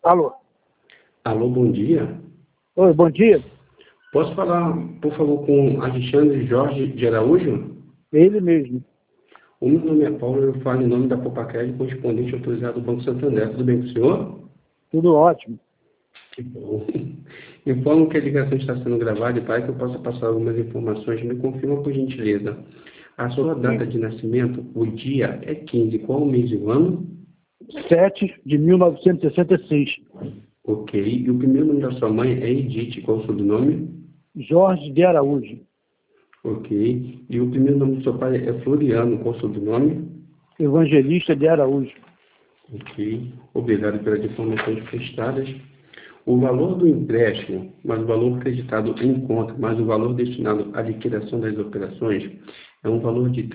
Alô? Alô, bom dia. Oi, bom dia. Posso falar, por favor, com Alexandre Jorge de Araújo? Ele mesmo. O meu nome é Paulo, eu falo em nome da Popacred, correspondente autorizado do Banco Santander. Tudo bem com o senhor? Tudo ótimo. Que bom. Informo que a ligação está sendo gravada e para que eu possa passar algumas informações, me confirma por gentileza. A sua data de nascimento, o dia é 15, qual o mês e o ano? 7 de 1966. Ok. E o primeiro nome da sua mãe é Edith, qual o sobrenome? Jorge de Araújo. Ok. E o primeiro nome do seu pai é Floriano, qual o sobrenome? Evangelista de Araújo. Ok. Obrigado pelas informações prestadas. O valor do empréstimo, mais o valor acreditado em conta, mais o valor destinado à liquidação das operações, é um valor de R$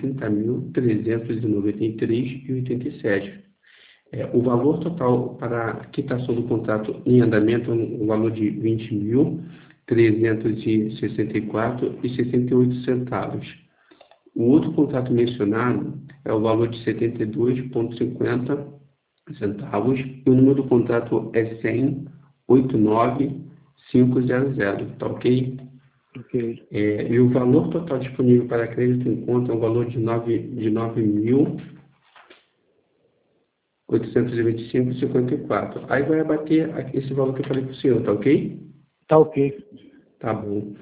30.393,87. O valor total para a quitação do contrato em andamento é um valor de R$ 20.364,68. O outro contrato mencionado é o valor de R$ 72,50 centavos e o número do contrato é 100.89500, tá ok? Ok. E o valor total disponível para crédito em conta é um valor de 9.825,54. Aí vai abater esse valor que eu falei para o senhor, tá ok? Tá ok. Tá bom.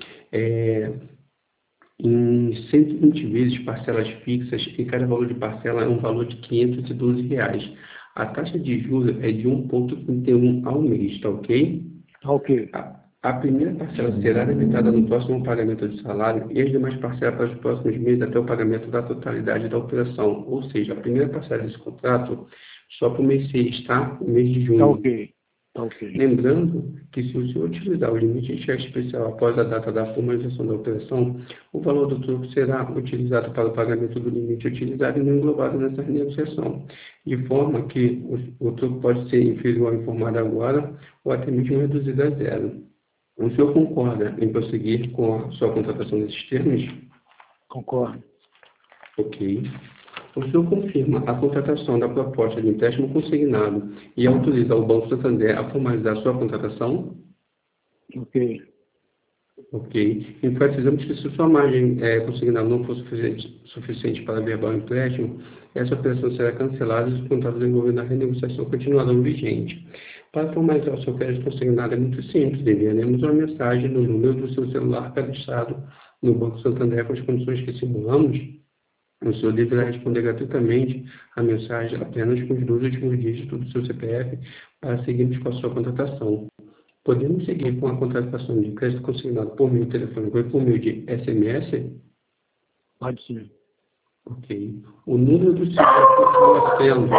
Em 120 vezes parcelas fixas e cada valor de parcela é um valor de R$ 512 reais. A taxa de juros é de 1,31 ao mês, tá ok? Tá ok. A primeira parcela será debitada no próximo pagamento de salário e as demais parcelas para os próximos meses até o pagamento da totalidade da operação. Ou seja, a primeira parcela desse contrato só para o mês 6, tá? O mês de Tá junho. ok. Tá ok. Lembrando que se o senhor utilizar o limite de cheque especial após a data da formalização da operação, o valor do troco será utilizado para o pagamento do limite utilizado e não englobado nessa negociação, de forma que o troco pode ser inferior ao informado agora ou até mesmo reduzido a zero. O senhor concorda em prosseguir com a sua contratação nesses termos? Concordo. Ok. O senhor confirma a contratação da proposta de empréstimo consignado e autoriza o Banco Santander a formalizar sua contratação? Ok. Ok. Enfatizamos que se sua margem consignada não for suficiente para verbal empréstimo, essa operação será cancelada e os contratos envolvendo a renegociação continuarão vigentes. Para formalizar o seu crédito consignado é muito simples, enviaremos uma mensagem no número do seu celular cadastrado no Banco Santander com as condições que simulamos. O senhor deverá responder gratuitamente a mensagem apenas com os 2 últimos dígitos do seu CPF para seguirmos com a sua contratação. Podemos seguir com a contratação de crédito consignado por meio telefônico e por meio de SMS? Pode ser. Ok. O número do CPF continua sendo...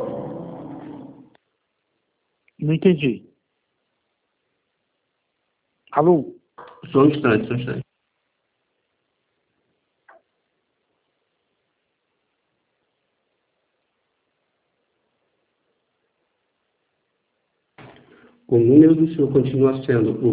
Não entendi. Alô? Só um instante, só um instante. O número do senhor continua sendo o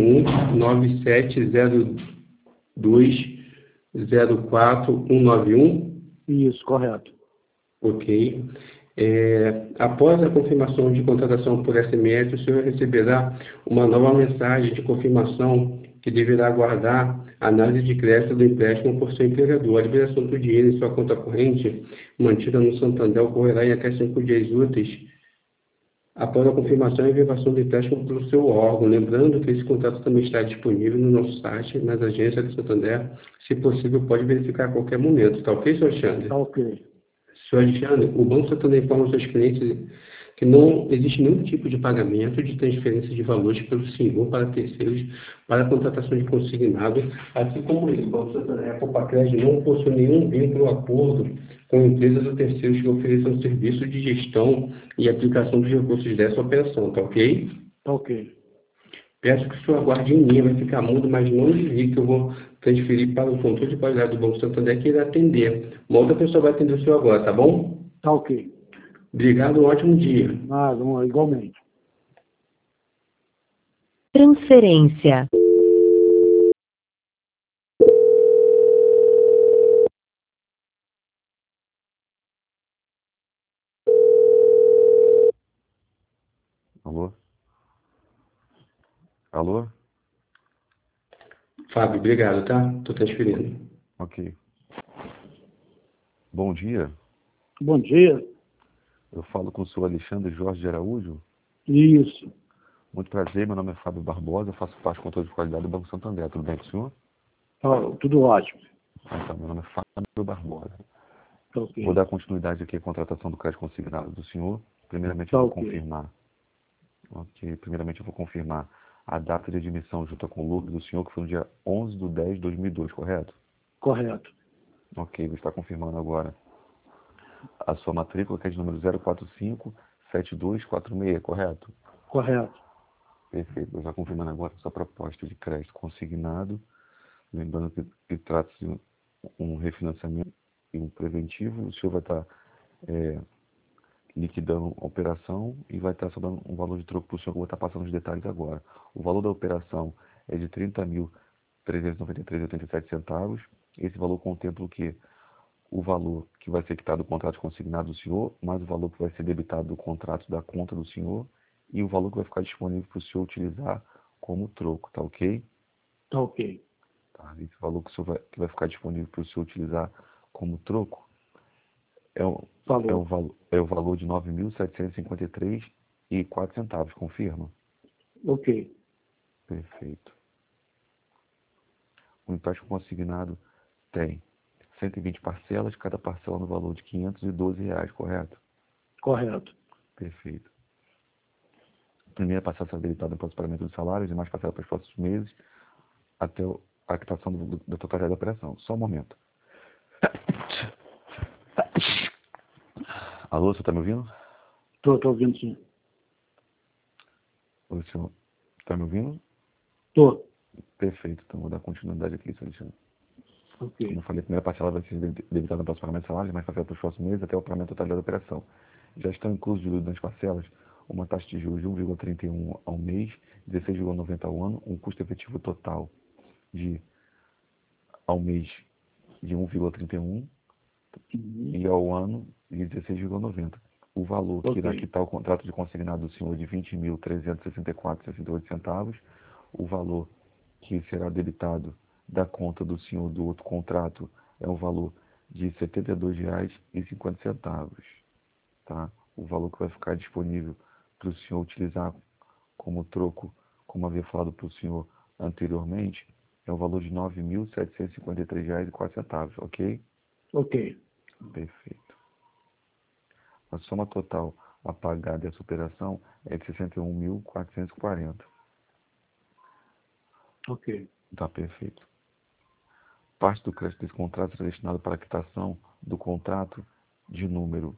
21 9702 04191? Isso, correto. Ok. Após a confirmação de contratação por SMS, o senhor receberá uma nova mensagem de confirmação que deverá aguardar a análise de crédito do empréstimo por seu empregador. A liberação do dinheiro em sua conta corrente, mantida no Santander, ocorrerá em até 5 dias úteis após a confirmação e enviação do empréstimo pelo seu órgão. Lembrando que esse contrato também está disponível no nosso site, nas agências do Santander. Se possível, pode verificar a qualquer momento. Tá ok, senhor Alexandre? Tá ok. Senhor Alexandre, o Banco Santander informa aos seus clientes que não existe nenhum tipo de pagamento de transferência de valores pelo senhor para terceiros para a contratação de consignado, assim como isso. O Banco Santander, a Popacred, não possui nenhum vínculo ou acordo com empresas ou terceiros que ofereçam serviço de gestão e aplicação dos recursos dessa operação, tá ok? Tá ok. Peço que o senhor aguarde em linha, vai ficar mudo, mas não desligue que eu vou transferir para o controle de qualidade do Banco Santander que irá atender. Uma outra pessoa vai atender o senhor agora, tá bom? Tá ok. Obrigado, um ótimo dia. Nada, igualmente. Transferência. Alô? Alô? Fábio, obrigado, tá? Tô transferindo. Ok. Bom dia. Bom dia. Eu falo com o senhor Alexandre Jorge de Araújo. Isso. Muito prazer, meu nome é Fábio Barbosa, eu faço parte do controle de qualidade do Banco Santander. Tudo bem com o senhor? Tudo ótimo. Então, meu nome é Fábio Barbosa. Tá Vou ok. dar continuidade aqui à contratação do crédito consignado do senhor. Primeiramente, eu Tá vou ok. confirmar. Ok. Primeiramente, eu vou confirmar a data de admissão junto com o lucro do senhor, que foi no dia 11/10/2002, correto? Correto. Ok, vou estar confirmando agora a sua matrícula, que é de número 0457246, correto? Correto. Perfeito. Vou estar confirmando agora a sua proposta de crédito consignado. Lembrando que trata-se de um refinanciamento e um preventivo. O senhor vai estar liquidando a operação e vai estar sobrando um valor de troco para o senhor, que eu vou estar passando os detalhes agora. O valor da operação é de R$ 30.393,87. Esse valor contempla o quê? O valor que vai ser quitado do contrato consignado do senhor, mais o valor que vai ser debitado do contrato da conta do senhor e o valor que vai ficar disponível para o senhor utilizar como troco, tá ok? Tá ok. Tá? Esse valor que vai ficar disponível para o senhor utilizar como troco é Falou. o valor de R$ 9.753,04, confirma? Ok. Perfeito. O empréstimo consignado tem 120 parcelas, cada parcela no valor de R$ 512, correto? Correto. Perfeito. A primeira parcela será debitada após o pagamento dos salários e mais parcela para os próximos meses, até a quitação da totalidade da operação. Só um momento. Alô, você está me ouvindo? Tô ouvindo sim. O senhor está me ouvindo? Tô. Perfeito. Então vou dar continuidade aqui, senhor Alexandre. Como Ok. eu falei, a primeira parcela vai ser debitada após o pagamento de salários, mais parcela para os próximos meses, até o pagamento total da operação. Já estão inclusos nas parcelas uma taxa de juros de 1,31 ao mês, 16,90 ao ano, um custo efetivo total de ao mês de 1,31 Uhum. e ao ano de 16,90. O valor que irá Ok. quitar o contrato de consignado do senhor de R$ 20.364,68. O valor que será debitado da conta do senhor do outro contrato é um valor de R$ 72,50. Tá? O valor que vai ficar disponível para o senhor utilizar como troco, como havia falado para o senhor anteriormente, é o valor de R$ 9.753,04, ok? Ok. Perfeito. A soma total a pagar dessa operação é de 61.440. Ok. Tá perfeito. Parte do crédito desse contrato será destinado para a quitação do contrato de número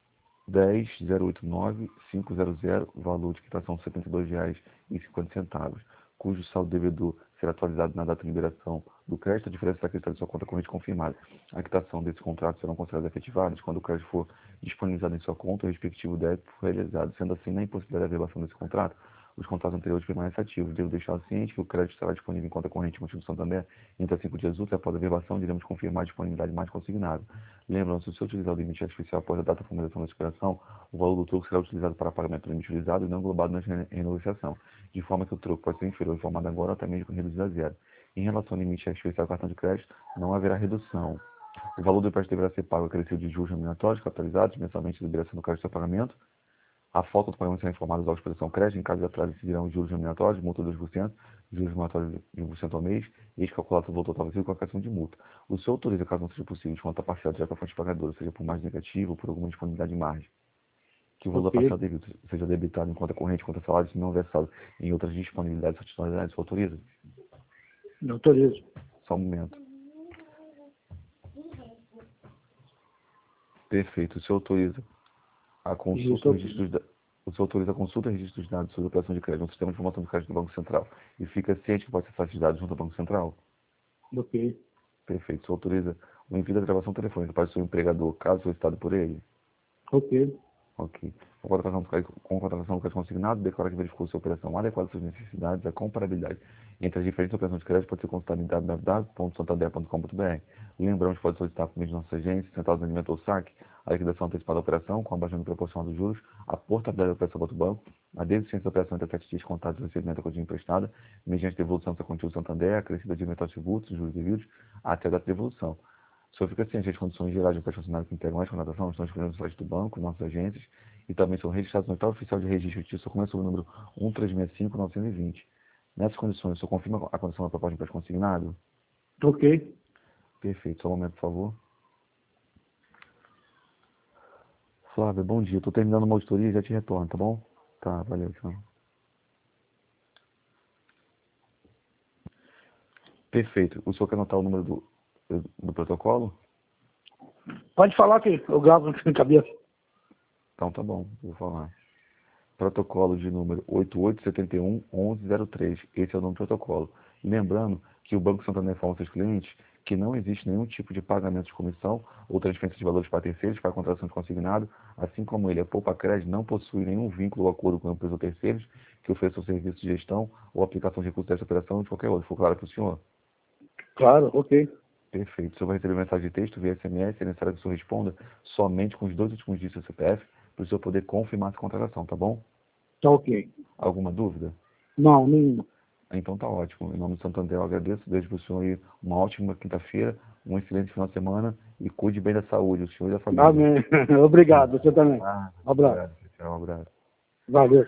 10.089.500, valor de quitação R$ 72,50, cujo saldo devedor será atualizado na data de liberação do crédito, a diferença será creditada em sua conta corrente confirmada. A quitação desse contrato serão consideradas efetivadas quando o crédito for disponibilizado em sua conta, o respectivo débito for realizado. Sendo assim, na impossibilidade de averbação desse contrato, os contratos anteriores permanecem ativos. Devo deixar ciente que o crédito estará disponível em conta corrente motivo do Santander entre 5 dias úteis após a averbação, iremos confirmar a disponibilidade mais consignada. Lembrando, se o senhor utilizar o limite artificial após a data de formalização da operação, o valor do troco será utilizado para pagamento do limite utilizado e não englobado na renegociação, de forma que o troco pode ser inferior informado agora ou até mesmo reduzido a zero. Em relação ao limite artificial do cartão de crédito, não haverá redução. O valor do empréstimo deverá ser pago acrescido de juros nominatórios, capitalizados, mensalmente de liberação do crédito a pagamento. A falta do pagamento será informada à exposição crédito, em caso de atraso decidirão os juros nominatórios, multa de 2%, juros nominatórios de 1% ao mês, e calculado o valor total vencido com a questão de multa. O senhor autoriza, caso não seja possível, desconto parcial direto à fonte pagadora, seja por margem negativa ou por alguma disponibilidade de margem, que o valor da Ok. parcela devido seja debitado em conta corrente, conta salário, se não versado em outras disponibilidades ou titularidades, o senhor autoriza? Eu autorizo. Só um momento. Perfeito. O senhor autoriza a Isso, consulta e registro dos dados. O senhor autoriza a consulta e registro dos dados sobre a operação de crédito no sistema de informação de crédito do Banco Central e fica ciente que pode acessar esses dados junto ao Banco Central? Ok. Perfeito. O senhor autoriza o envio da gravação telefônica para o seu empregador, caso solicitado por ele? Ok. Ok. Com contratação do crédito consignado, declara que verificou se a operação adequada às suas necessidades, a comparabilidade entre as diferentes operações de crédito pode ser consultada em www.santander.com.br. Lembramos que pode solicitar por meio de nossa agência, Central de Atendimento ou SAC, a liquidação antecipada da operação, com abaixamento proporcional dos juros, a portabilidade da operação para o banco, a desistência da operação entre 7 dias contados do recebimento da quantia emprestada, mediante devolução da quantia do Santander, acrescida de eventuais tributos, juros devidos, até a data de devolução. O senhor fica ciente das condições gerais de crédito consignado que integram esta contratação, estão disponíveis no site do banco, nossas agências, e também são registrados no Notariado Oficial de Registro de Justiça, começa o número 1365920. Nessas condições, o senhor confirma a condição da proposta de empréstimo consignado? Ok. Perfeito. Só um momento, por favor. Flávia, bom dia. Estou terminando uma auditoria e já te retorno, tá bom? Tá, valeu, tchau. Perfeito. O senhor quer anotar o número do protocolo? Pode falar que eu gravo na cabeça. Então tá bom, vou falar. Protocolo de número 8871-1103. Esse é o nome do protocolo. Lembrando que o Banco Santander informa aos seus clientes que não existe nenhum tipo de pagamento de comissão ou transferência de valores para terceiros para a contratação de consignado, assim como ele, a Poupa Crédito, não possui nenhum vínculo ou acordo com empresas ou terceiros que ofereçam serviço de gestão ou aplicação de recursos dessa operação ou de qualquer outro. Ficou claro para o senhor? Claro, ok. Perfeito. O senhor vai receber mensagem de texto via SMS, é necessário que o senhor responda somente com os 2 últimos dígitos do CPF, para o senhor poder confirmar essa contratação, tá bom? Tá ok. Alguma dúvida? Não, nenhuma. Então tá ótimo. Em nome do Santander eu agradeço. Desejo para o senhor aí uma ótima quinta-feira, um excelente final de semana e cuide bem da saúde, o senhor e da família. Amém. Obrigado, você também. Ah, Um abraço. obrigado. Tchau, um abraço. Valeu.